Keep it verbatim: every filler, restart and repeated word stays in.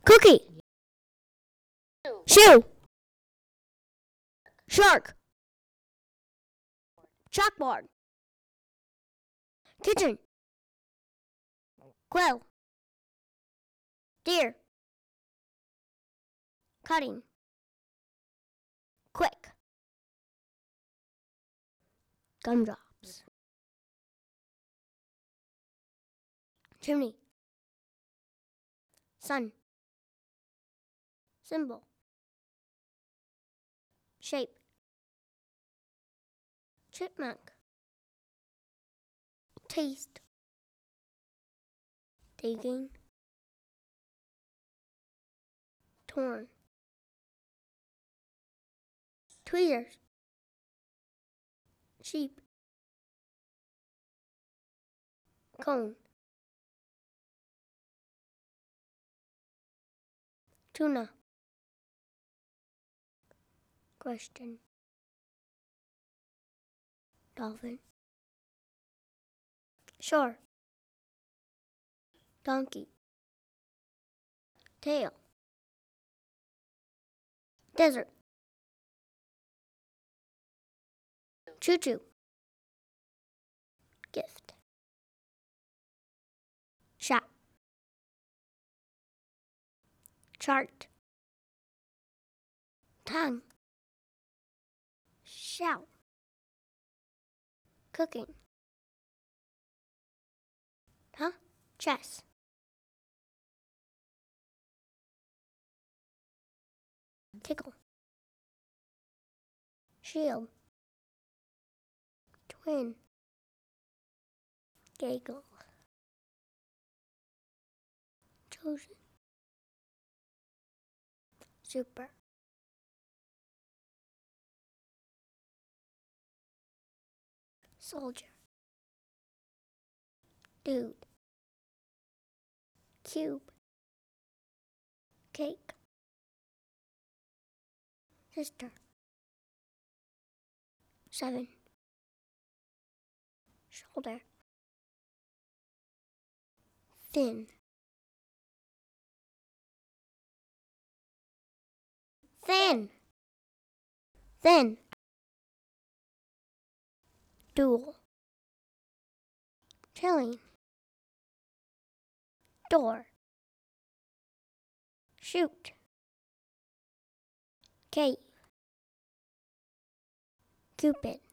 Cookie. Shoe. Shark. Chalkboard. Kitchen. Quill. Deer. Cutting. Quick. Gumdrops. Chimney. Sun. Symbol. Shape. Chipmunk. Taste. Digging. Torn. Tweezers. Sheep. Cone. Tuna. Question. Dolphin. Shore. Donkey. Tail. Desert. Choo-choo. Gift. Shot. Chart. Tongue. Shout. Cooking. Huh? Chess. Tickle. Shield. Twin. Gaggle. Chosen. Super. Soldier. Dude. Cube. Cake. Sister. Seven. Shoulder. Thin. Thin. Thin. Duel. Chilling. Door. Shoot. Cave. Cupid.